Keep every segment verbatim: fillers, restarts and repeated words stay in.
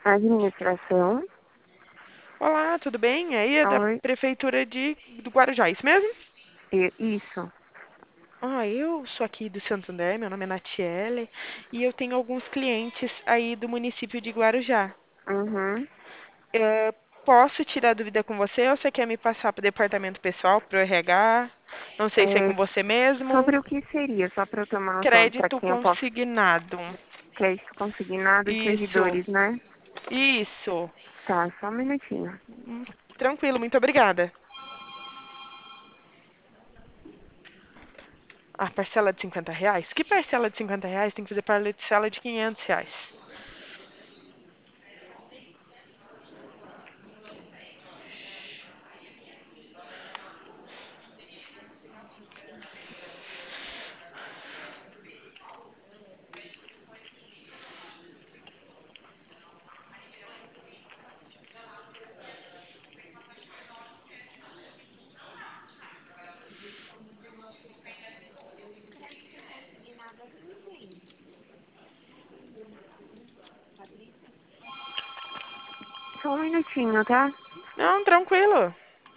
Administração. Olá, tudo bem? Aí é da Oi. Prefeitura de, do Guarujá, isso mesmo? E- Isso. Ah, eu sou aqui do Santander, meu nome é Natiele, e eu tenho alguns clientes aí do município de Guarujá. Uhum. Eh, posso tirar dúvida com você ou você quer me passar para o departamento pessoal, para o R H? Não sei se é com É, você mesmo. sobre o que seria, só para eu tomar noção para Crédito quem eu posso consignado. crédito consignado de Isso, servidores, né? isso. Tá, só um minutinho. Hum, Tranquilo, muito obrigada. Ah, parcela de cinquenta reais? Que parcela de cinquenta reais tem que fazer parcela de quinhentos reais? Só um minutinho, tá? Não, tranquilo.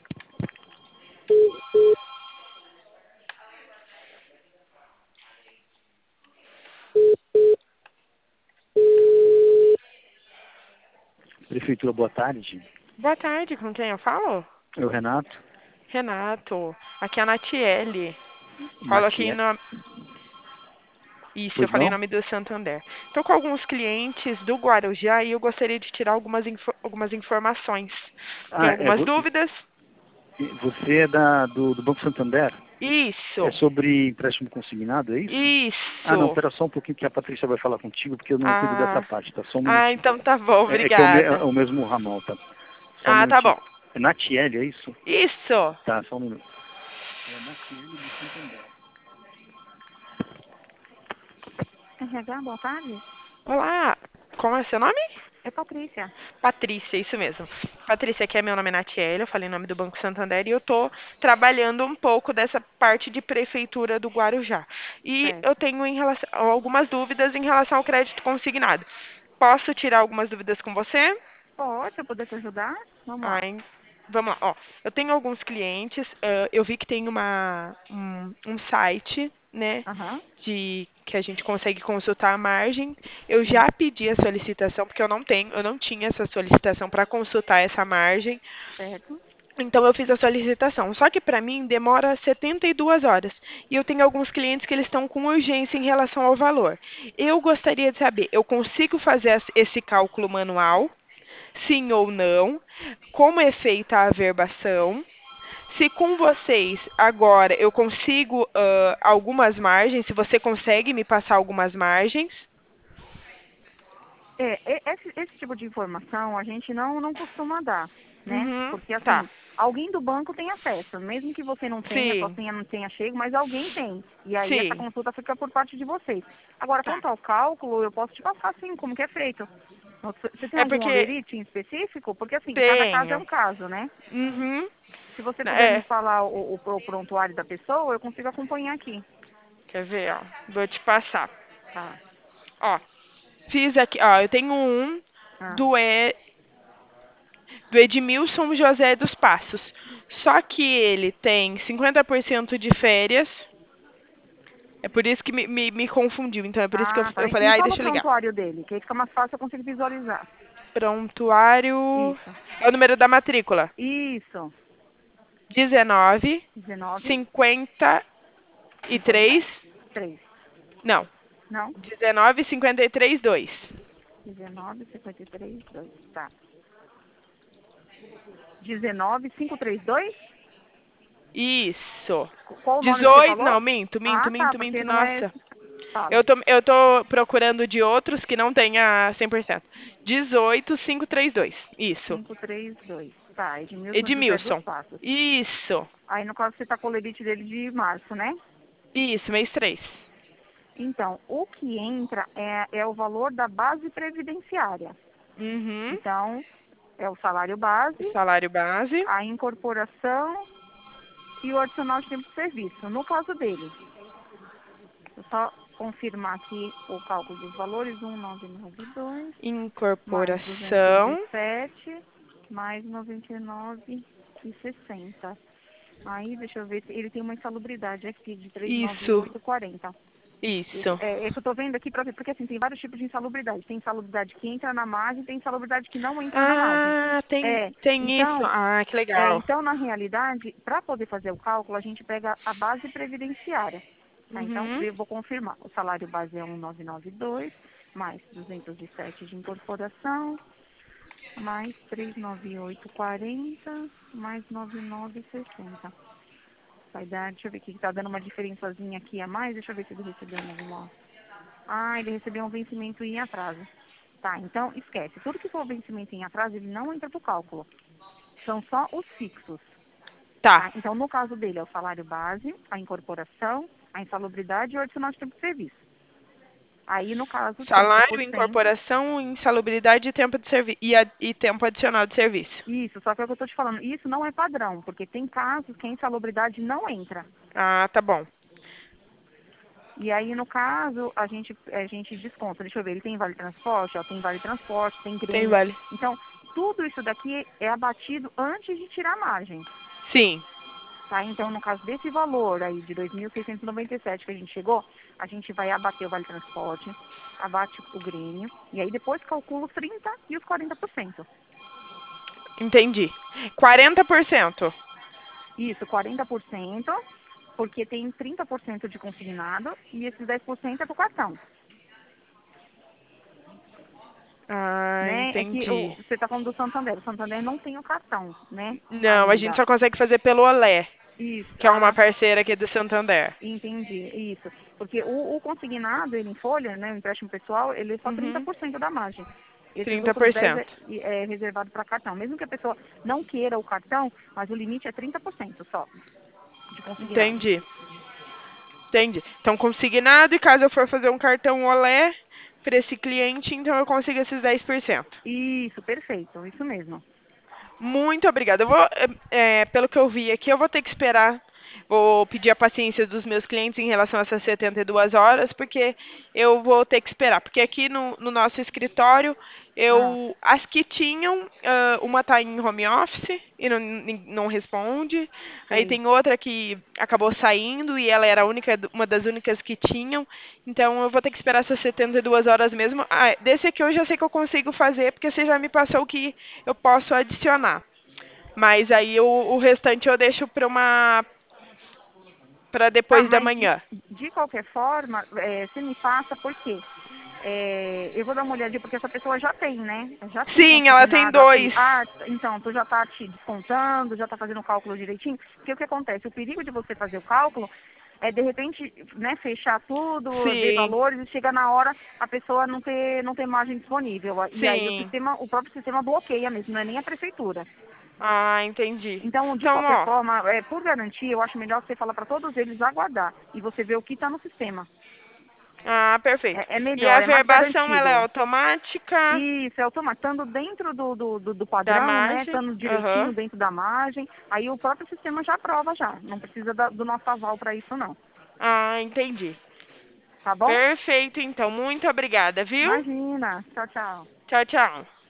Prefeitura, boa tarde. Boa tarde, com quem eu falo? Eu, Renato, Renato, aqui é a Natiele. Falo aqui Natie. no... Isso, eu Pois falei em não? nome do Santander. Estou com alguns clientes do Guarujá e eu gostaria de tirar algumas, info- algumas informações. Tem Ah, é, algumas vo- dúvidas? você é da, do, do Banco Santander? É Isso, sobre empréstimo consignado, é isso? Ah, não, isso. espera só um pouquinho que a Patrícia vai falar contigo, porque eu não cuido dessa Ah, parte, tá? Só um ah, minutinho. então tá bom, É, é que é o, me- é obrigada. o mesmo ramal, tá? Só um Ah, tá minutinho. bom. É Natiele, é isso? Isso. Tá, só um minuto. É Natiele do Santander. R H, boa tarde. Olá, como é seu nome? É Patrícia. Patrícia, isso mesmo. Patrícia, aqui é meu nome é Natiele, eu falei em nome do Banco Santander e eu tô trabalhando um pouco dessa parte de prefeitura do Guarujá. E eu Certo. tenho em relação, algumas dúvidas em relação ao crédito consignado. Posso tirar algumas dúvidas com você? Pode, se eu puder te ajudar? Vamos lá. Ai, vamos lá. Ó, eu tenho alguns clientes, ah, eu vi que tem uma, um, um site, né, Aham. de que a gente consegue consultar a margem. Eu Sim. já pedi a solicitação, porque eu não tenho, eu não tinha essa solicitação para consultar essa margem. Certo. Então eu fiz a solicitação. Só que para mim demora setenta e duas horas. E eu tenho alguns clientes que eles estão com urgência em relação ao valor. Eu gostaria de saber, eu consigo fazer as- esse cálculo manual? Sim ou não? Como é feita a averbação? Se com vocês agora eu consigo ah, algumas margens, se você consegue me passar algumas margens. É, e- esse, esse tipo de informação a gente não, não costuma dar, né? Uhum, Porque tá. assim, alguém do banco tem acesso, mesmo que você não tenha, sua Sim, senha não tenha chego, mas alguém tem. E aí essa sim. consulta fica por parte de vocês. Agora, Tá. quanto ao cálculo, eu posso te passar sim, como que é feito. Você você tem É algum porque holerite em específico? Porque assim, cada caso é tenho. um caso, né? Uhum. Se você puder me É, falar o, o, o prontuário da pessoa, eu consigo acompanhar aqui. quer ver, ó. Vou te passar. Tá. Ó, fiz aqui, ó, eu tenho um Ah, do, e, do Edmilson José dos Passos. Só que ele tem cinquenta por cento de férias. É por isso que me, me, me confundiu. Então é por isso que eu, ah tá. eu falei, Me ai, fala o deixa eu ligar. prontuário dele, que aí fica mais fácil eu consigo visualizar. Prontuário. Isso. É o número da matrícula. Isso. dezenove, dezenove, cinquenta e cinquenta três. e três. Não. Não? dezenove, cinquenta e três, dois. dezenove, cinquenta e três, dois. Tá. dezenove, quinhentos e trinta e dois? Isso. Qual o nome que você dezoito. falou? Não, minto, minto, Ah, tá, minto, porque minto. não é. Nossa. Fala. Eu tô, eu tô procurando de outros que não tenha cem por cento. dezoito, quinhentos e trinta e dois. Isso. quinhentos e trinta e dois. Tá, Edmilson José dos Edmilson. Passos. Isso. Aí no caso você tá com o limite dele de março, né? Isso, mês três. Então, o que entra é, é o valor da base previdenciária. Uhum. Então, é o salário O base, salário base. a incorporação e o adicional de tempo de serviço. No caso dele, eu só confirmar aqui o cálculo dos valores, um nove nove dois, incorporação, mais duzentos e sete, mais noventa e nove e sessenta. Aí, deixa eu ver, ele tem uma insalubridade aqui de três mil novecentos e noventa e quarenta. Isso. É, é que eu tô vendo aqui, pra ver, porque assim, tem vários tipos de insalubridade. Tem insalubridade que entra na margem, tem insalubridade que não entra ah, na margem. Ah, tem, é, tem então, isso? Ah, que legal. É, então, na realidade, para poder fazer o cálculo, a gente pega a base previdenciária. Tá? Uhum. Então, eu vou confirmar. O salário base é um mil novecentos e noventa e dois, mais duzentos e sete de incorporação, mais trezentos e noventa e oito e quarenta, mais noventa e nove e sessenta. Vai dar, deixa eu ver aqui, que tá dando uma diferençazinha aqui a mais. Deixa eu ver se ele recebeu alguma... Ah, ele recebeu um vencimento em atraso. Tá, então esquece. Tudo que for vencimento em atraso, ele não entra pro cálculo. São só os fixos. Tá. Tá? Então, no caso dele, é o salário base, a incorporação, a insalubridade e o adicional de tempo de serviço. Aí, no caso, salário, trinta por cento... incorporação, insalubridade e tempo de serviço e, a, e tempo adicional de serviço. Isso, só que é o que eu estou te falando. Isso não é padrão, porque tem casos que a insalubridade não entra. Ah, tá bom. E aí, no caso, a gente, a gente desconta. Deixa eu ver, ele tem vale transporte, ó, tem vale transporte, tem grêmio. Tem vale. Então, tudo isso daqui é abatido antes de tirar a margem. Sim. Tá? Então, no caso desse valor aí de dois mil seiscentos e noventa e sete que a gente chegou, a gente vai abater o vale transporte, abate o grêmio, e aí depois calcula os trinta por cento e os quarenta por cento. Entendi. quarenta por cento. Isso, quarenta por cento, porque tem trinta por cento de consignado e esses dez por cento é pro cartão. Ah, Né? entendi. É que o, você está falando do Santander. O Santander não tem o cartão, né? Não, ainda. A gente só consegue fazer pelo Olé. Isso. Que é uma ah, parceira aqui do Santander. Entendi, isso. Porque o, o consignado, ele em folha, né, o empréstimo pessoal, ele é só Uhum. trinta por cento da margem. Esse trinta por cento. É, é reservado para cartão. Mesmo que a pessoa não queira o cartão, mas o limite é trinta por cento só de consignado. Entendi. Entendi. Então, consignado, e caso eu for fazer um cartão Olé para esse cliente, então eu consigo esses dez por cento. Isso, perfeito. Isso mesmo. Muito obrigada. Eu vou, é, pelo que eu vi aqui, eu vou ter que esperar. Vou pedir a paciência dos meus clientes em relação a essas setenta e duas horas, porque eu vou ter que esperar. Porque aqui no, no nosso escritório, eu, ah. as que tinham, uh, uma está em home office e não, não responde. Sim. Aí tem outra que acabou saindo e ela era a única, uma das únicas que tinham. Então eu vou ter que esperar essas setenta e duas horas mesmo. Ah, desse aqui eu já sei que eu consigo fazer, porque você já me passou o que eu posso adicionar. Mas aí o, o restante eu deixo para uma... para depois ah, da manhã. De, de qualquer forma, é, você me passa por quê? É, eu vou dar uma olhadinha, porque essa pessoa já tem, né? Já tem Sim, ela tem dois. Aqui. Ah, então, tu já tá te descontando, já tá fazendo o cálculo direitinho. Porque o que acontece? O perigo de você fazer o cálculo é, de repente, né, fechar tudo, Sim. ver valores, e chega na hora a pessoa não ter, não ter margem disponível. E Sim. aí o, sistema, o próprio sistema bloqueia mesmo, não é nem a prefeitura. Ah, entendi. Então, de então, qualquer ó, forma, é, por garantia, eu acho melhor você falar para todos eles aguardar. E você ver o que está no sistema. Ah, perfeito. É, é melhor, e a é mais verbação, ela é garantido. automática? Isso, é automático. Estando dentro do, do, do, do padrão, né? Estando direitinho uhum. dentro da margem, aí o próprio sistema já aprova já. Não precisa da, do nosso aval para isso, não. Ah, entendi. Tá bom? Perfeito, então. Muito obrigada, viu? Imagina. Tchau, tchau. Tchau, tchau.